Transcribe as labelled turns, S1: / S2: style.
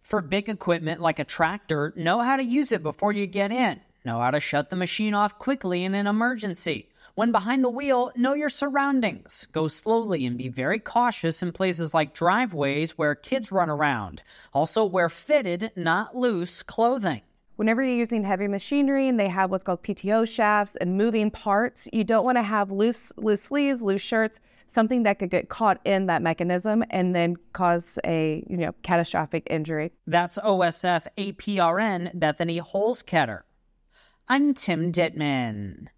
S1: For big equipment like a tractor, know how to use it before you get in. Know how to shut the machine off quickly in an emergency. When behind the wheel, know your surroundings. Go slowly and be very cautious in places like driveways where kids run around. Also, wear fitted, not loose, clothing.
S2: Whenever you're using heavy machinery and they have what's called PTO shafts and moving parts, you don't want to have loose sleeves, loose shirts, something that could get caught in that mechanism and then cause a catastrophic injury.
S1: That's OSF APRN Bethany Holzketter. I'm Tim Dittman.